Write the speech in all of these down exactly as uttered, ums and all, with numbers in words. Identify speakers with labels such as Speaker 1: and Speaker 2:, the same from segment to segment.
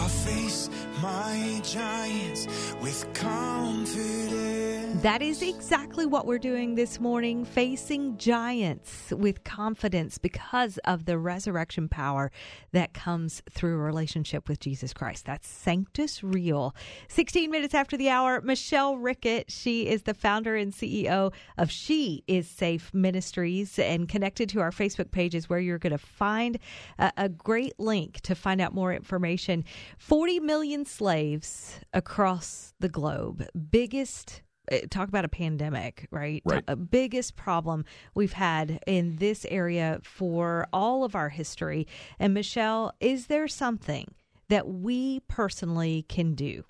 Speaker 1: face my giants with confidence.
Speaker 2: That is exactly what we're doing this morning, facing giants with confidence because of the resurrection power that comes through a relationship with Jesus Christ. That's Sanctus Real. sixteen minutes after the hour, Michelle Rickett. She is the founder and C E O of She Is Safe Ministries, and connected to our Facebook page is where you're going to find a, a great link to find out more information. forty million slaves across the globe. Biggest Talk about a pandemic, right?
Speaker 3: Right.
Speaker 2: A biggest problem we've had in this area for all of our history. And Michelle, is there something that we personally can do?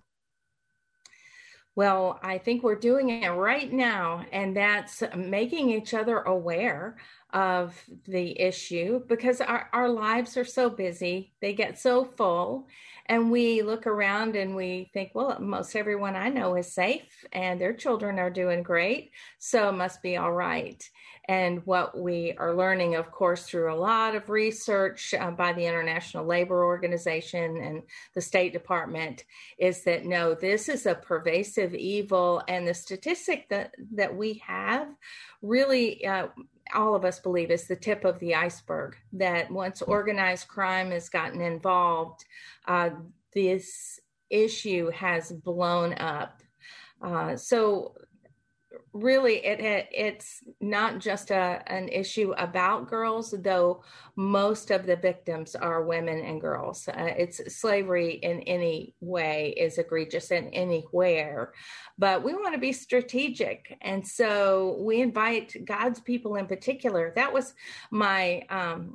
Speaker 4: Well, I think we're doing it right now, and that's making each other aware of the issue, because our, our lives are so busy. They get so full, and we look around and we think, well, most everyone I know is safe and their children are doing great, so it must be all right. And what we are learning, of course, through a lot of research uh, by the International Labor Organization and the State Department, is that no, this is a pervasive evil. And the statistic that, that we have really, uh, all of us believe, is the tip of the iceberg, that once organized crime has gotten involved, uh, this issue has blown up. Uh, so really, it, it it's not just a, an issue about girls, though most of the victims are women and girls. Uh, it's slavery in any way is egregious and anywhere, but we want to be strategic. And so we invite God's people in particular. That was my um,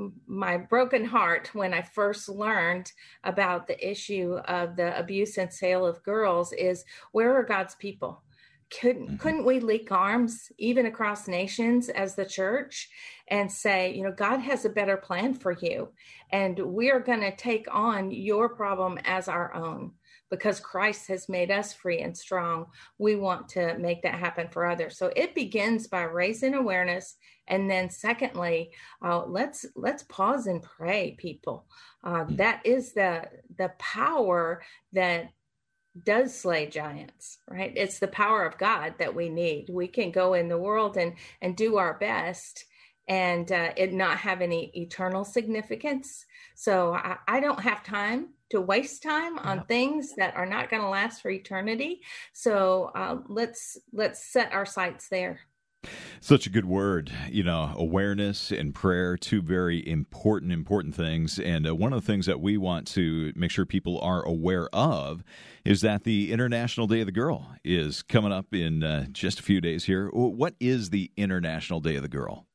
Speaker 4: my broken heart when I first learned about the issue of the abuse and sale of girls, is where are God's people? Couldn't, mm-hmm. couldn't we link arms even across nations as the church and say, you know, God has a better plan for you, and we are going to take on your problem as our own because Christ has made us free and strong. We want to make that happen for others. So it begins by raising awareness. And then secondly, uh, let's let's pause and pray, people. Uh, that is the the power that does slay giants, right? It's the power of God that we need. We can go in the world and, and do our best and uh, it not have any eternal significance. So I, I don't have time to waste time on yep. things that are not going to last for eternity. So uh, let's let's set our sights there.
Speaker 3: Such a good word, you know, awareness and prayer, two very important, important things. And uh, one of the things that we want to make sure people are aware of is that the International Day of the Girl is coming up in uh, just a few days here. What is the International Day of the Girl?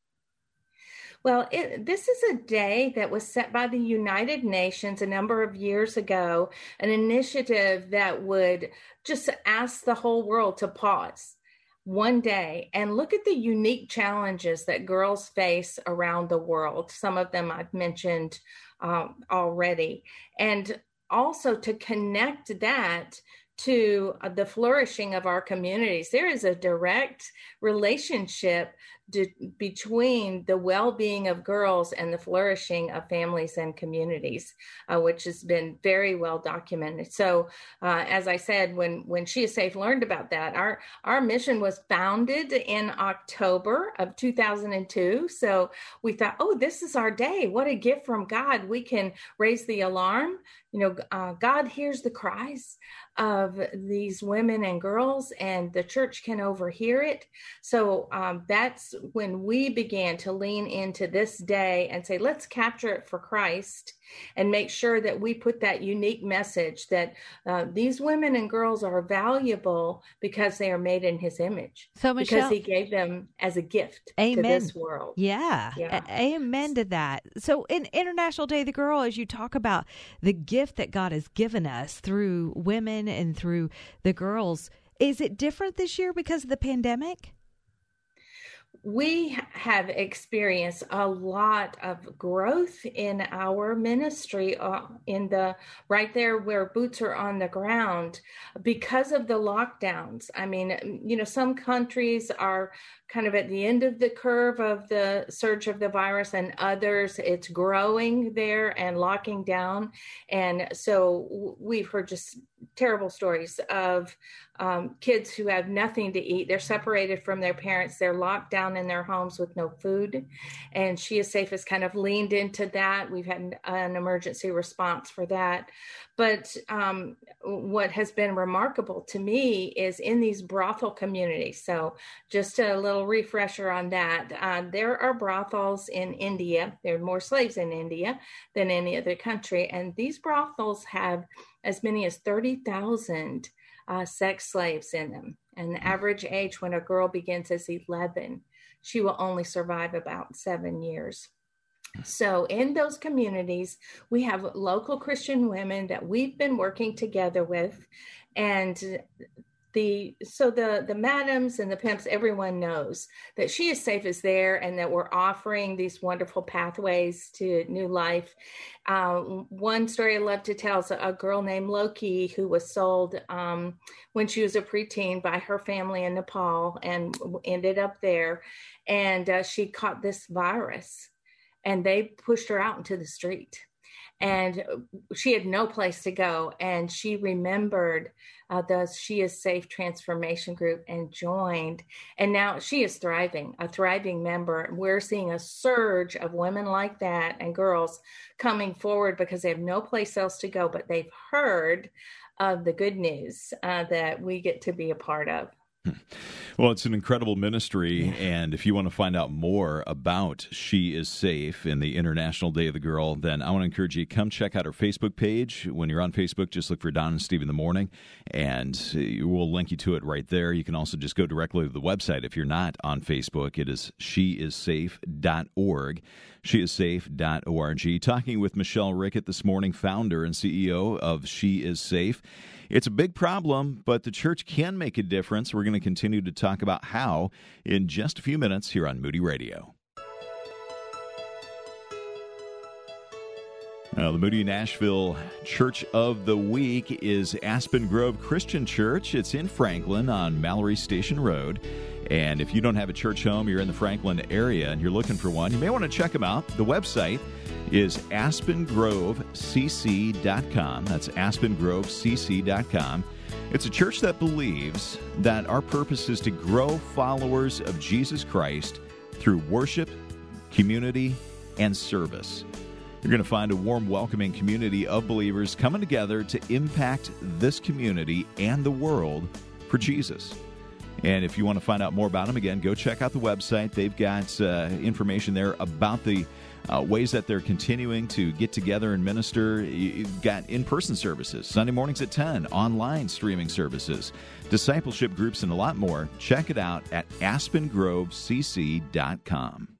Speaker 4: Well, it, this is a day that was set by the United Nations a number of years ago, an initiative that would just ask the whole world to pause one day and look at the unique challenges that girls face around the world. Some of them I've mentioned um, already. And also to connect that to the flourishing of our communities. There is a direct relationship to, between the well-being of girls and the flourishing of families and communities, uh, which has been very well documented. So, uh, as I said, when when She Is Safe learned about that, our our mission was founded in October of two thousand two. So we thought, oh, this is our day. What a gift from God. We can raise the alarm. You know, uh, God hears the cries of these women and girls, and the church can overhear it. So um, that's when we began to lean into this day and say, let's capture it for Christ and make sure that we put that unique message that uh, these women and girls are valuable because they are made in his image.
Speaker 2: So Michelle,
Speaker 4: because he gave them as a gift
Speaker 2: amen.
Speaker 4: to this world.
Speaker 2: Yeah.
Speaker 4: yeah.
Speaker 2: A- amen to that. So in International Day of the Girl, as you talk about the gift that God has given us through women and through the girls, is it different this year because of the pandemic?
Speaker 4: we have experienced a lot of growth in our ministry uh, in the right there where boots are on the ground because of the lockdowns. I mean, you know, some countries are kind of at the end of the curve of the surge of the virus, and others it's growing there and locking down. And so we've heard just terrible stories of um, kids who have nothing to eat. They're separated from their parents. They're locked down in their homes with no food. And She Is Safe has kind of leaned into that. We've had an emergency response for that. But um, what has been remarkable to me is in these brothel communities. So just a little refresher on that. Uh, there are brothels in India. There are more slaves in India than any other country. And these brothels have as many as thirty thousand uh, sex slaves in them. And the average age when a girl begins is eleven. She will only survive about seven years. So in those communities, we have local Christian women that we've been working together with. And the so the the madams and the pimps, everyone knows that She Is Safe is there and that we're offering these wonderful pathways to new life. Uh, one story I love to tell is a, a girl named Loki who was sold um, when she was a preteen by her family in Nepal and ended up there. And uh, she caught this virus and they pushed her out into the street. And she had no place to go. And she remembered uh, the She Is Safe transformation group and joined. And now she is thriving, a thriving member. We're seeing a surge of women like that and girls coming forward because they have no place else to go, but they've heard of the good news uh, that we get to be a part of.
Speaker 3: Well, it's an incredible ministry, and if you want to find out more about She Is Safe and the International Day of the Girl, then I want to encourage you to come check out our Facebook page. When you're on Facebook, just look for Don and Steve in the Morning, and we'll link you to it right there. You can also just go directly to the website. If you're not on Facebook, it is she is safe dot org. she is safe dot org. Talking with Michelle Rickett this morning, founder and C E O of She Is Safe. It's a big problem, but the church can make a difference. We're going to continue to talk about how in just a few minutes here on Moody Radio. Now, the Moody Nashville Church of the Week is Aspen Grove Christian Church. It's in Franklin on Mallory Station Road. And if you don't have a church home, you're in the Franklin area and you're looking for one, you may want to check them out. The website is aspen grove c c dot com. That's aspen grove c c dot com. It's a church that believes that our purpose is to grow followers of Jesus Christ through worship, community, and service. You're going to find a warm, welcoming community of believers coming together to impact this community and the world for Jesus. And if you want to find out more about them, again, go check out the website. They've got uh, information there about the uh, ways that they're continuing to get together and minister. You've got in-person services, Sunday mornings at ten, online streaming services, discipleship groups, and a lot more. Check it out at aspen grove c c dot com.